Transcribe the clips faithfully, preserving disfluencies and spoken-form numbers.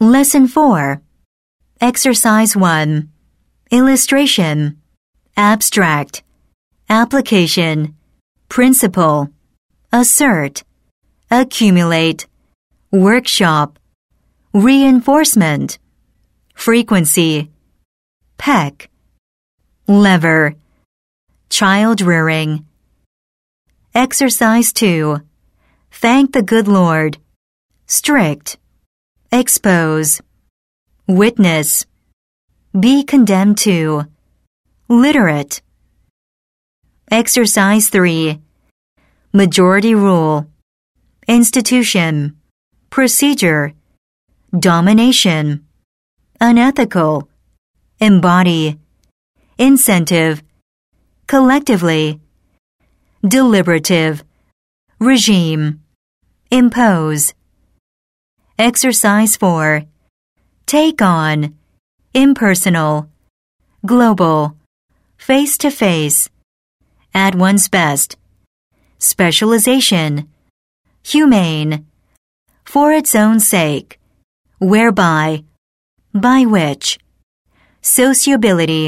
Lesson four. Exercise one. Illustration. Abstract. Application. Principle. Assert. Accumulate. Workshop. Reinforcement. Frequency. Peck. Lever. Child rearing. Exercise two. Thank the good Lord. Strict. Expose. Witness. Be condemned to. Literate. Exercise three. Majority rule. Institution. Procedure. Domination. Unethical. Embody. Incentive. Collectively. Deliberative. Regime. Impose. Exercise four. Take on. Impersonal. Global. Face-to-face. At one's best. Specialization. Humane. For its own sake. Whereby. By which. Sociability.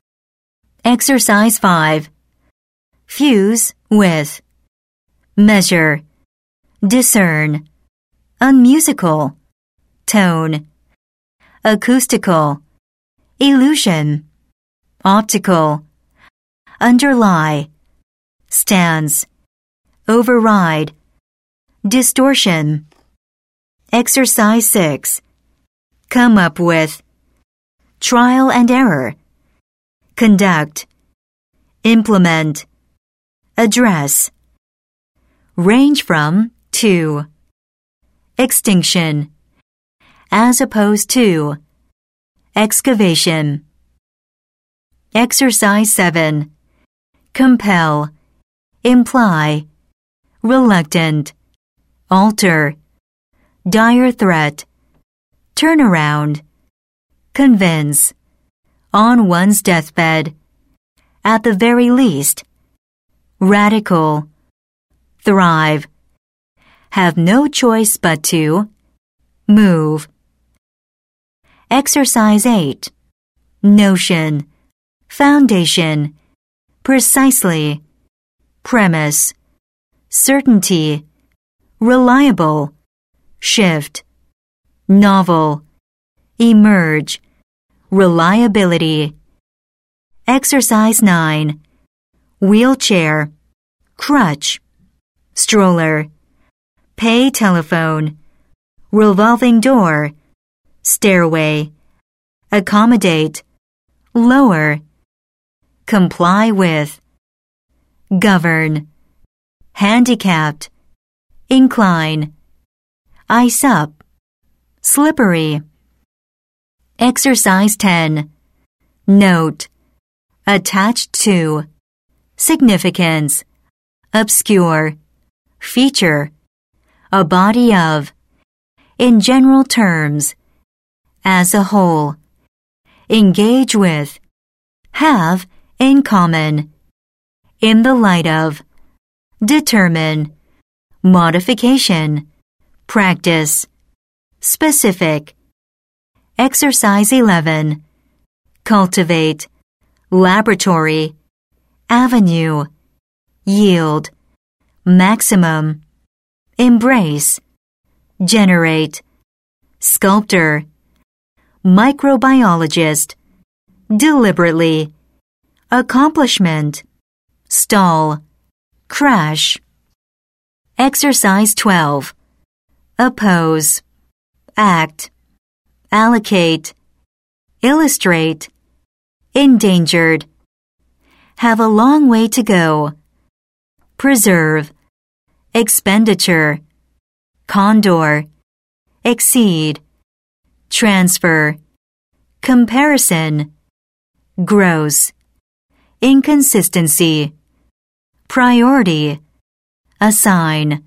Exercise five. Fuse with. Measure. Discern. Unmusical. Tone. Acoustical. Illusion. Optical. Underlie. Stance. Override. Distortion. Exercise six. Come up with. Trial and error. Conduct. Implement. Address. Range from, to. Extinction. As opposed to. Excavation. Exercise seven. Compel. Imply. Reluctant. Alter. Dire threat. Turnaround. Convince. On one's deathbed. At the very least. Radical. Thrive. Have no choice but to. Move. Exercise eight. Notion. Foundation. Precisely. Premise. Certainty. Reliable. Shift. Novel. Emerge. Reliability. Exercise nine. Wheelchair. Crutch. Stroller. Pay telephone. Revolving door. Stairway. Accommodate. Lower. Comply with. Govern. Handicapped. Incline. Ice up. Slippery. Exercise ten. Note. Attached to. Significance. Obscure. Feature. A body of. In general terms. As a whole. Engage with. Have in common. In the light of. Determine. Modification. Practice. Specific. Exercise eleven. Cultivate. Laboratory. Avenue. Yield. Maximum. Embrace. Generate. Sculptor. Microbiologist. Deliberately. Accomplishment. Stall. Crash. Exercise twelve. Oppose. Act. Allocate. Illustrate. Endangered. Have a long way to go. Preserve. Expenditure. Condor. Exceed. Transfer. Comparison. Gross. Inconsistency. Priority. Assign.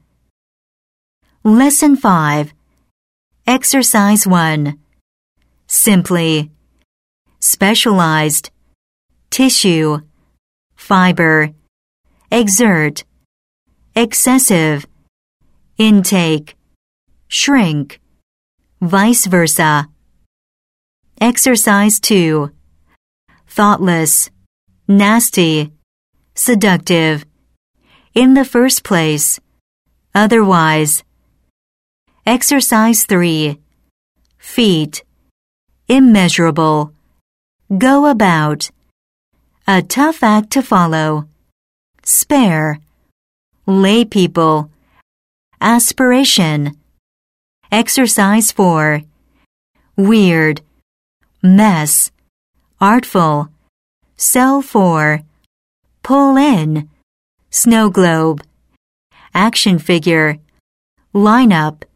Lesson five. Exercise one. Simply. Specialized. Tissue. Fiber. Exert. Excessive. Intake. Shrink. vice versa. Exercise two. Thoughtless, nasty, seductive. In the first place, otherwise. Exercise three. Feet, immeasurable, go about. A tough act to follow. Spare, lay people, aspiration. Exercise four. Weird, mess, artful, sell for, pull in, snow globe, action figure, line up.